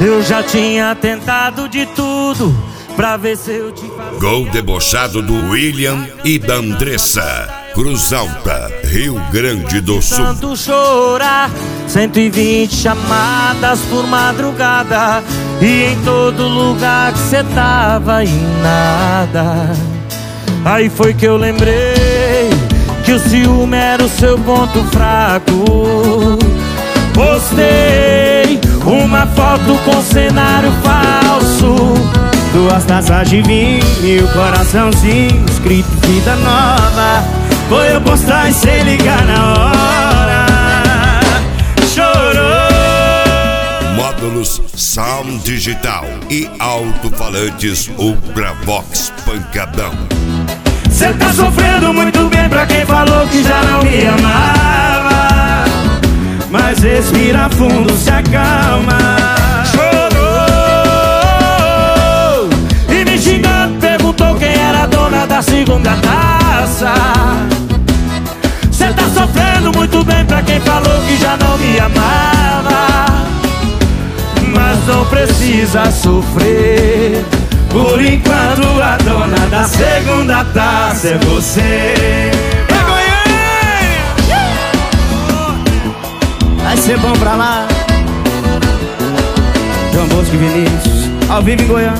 Eu já tinha tentado de tudo pra ver se eu te fazia. Gol debochado do William e da Andressa, Cruz Alta, Rio Grande do Sul. Tanto chorar, 120 chamadas por madrugada, e em todo lugar que cê tava e nada. Aí foi que eu lembrei que o ciúme era o seu ponto fraco. Postei uma foto com cenário falso, 2 taças de vinho e o coraçãozinho escrito vida nova. Foi eu postar e sem ligar na hora. Chorou. Módulos Sound Digital e alto-falantes Ultravox Pancadão. Cê tá sofrendo muito bem pra quem falou que já não me amava, mas respira fundo, se acalma. chorou e me xingando, perguntou quem era a dona da segunda taça. Cê tá sofrendo muito bem pra quem falou que já não me amava, mas não precisa sofrer. Por enquanto a dona da segunda taça é você. Vai ser bom pra lá. João Bosco e Vinícius, ao vivo em Goiânia.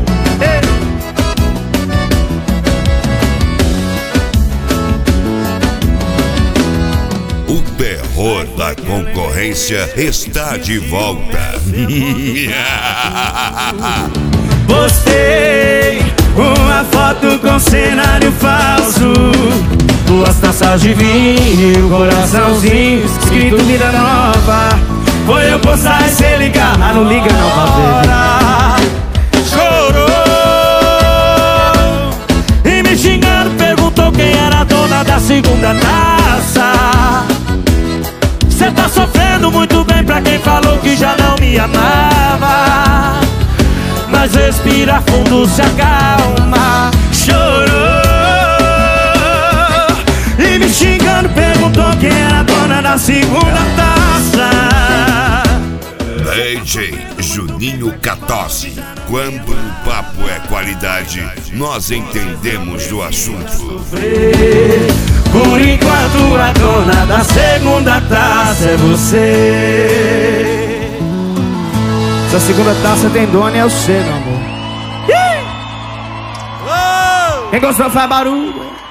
O terror da concorrência está de volta. Postei uma foto com cenário falso, 2 taças de vinho, coraçãozinho escrito vida nova. Foi eu postar e sem ligar. Ah, não liga não pra ver. Chorou e me xingando, perguntou quem era a dona da segunda taça. Cê tá sofrendo muito bem pra quem falou que já não me amava, mas respira fundo, se acalma. Chorou e me xingando, perguntou quem era a dona da segunda taça. DJ Juninho Catossi. Quando o papo é qualidade, nós entendemos do assunto. Por enquanto a dona da segunda taça é você. Essa segunda taça tem dona é o seu, meu amor. Quem gostou faz barulho.